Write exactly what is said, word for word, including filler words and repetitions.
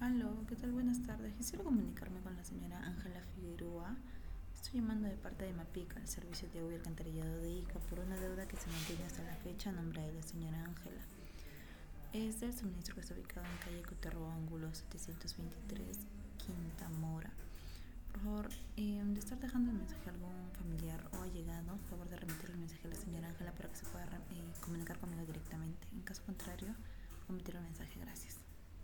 Aló, ¿qué tal? Buenas tardes. Quisiera comunicarme con la señora Ángela Figueroa. Estoy llamando de parte de MAPIC, al servicio de agua y alcantarillado de Ica, por una deuda que se mantiene hasta la fecha a nombre de la señora Ángela. Es del suministro que está ubicado en calle Cuterro Ángulo setecientos veintitrés, Quinta Mora. Por favor, eh, de estar dejando el mensaje a algún familiar o allegado, por favor de remitir el mensaje a la señora Ángela para que se pueda eh, comunicar conmigo directamente. En caso contrario, omitir el mensaje. Gracias.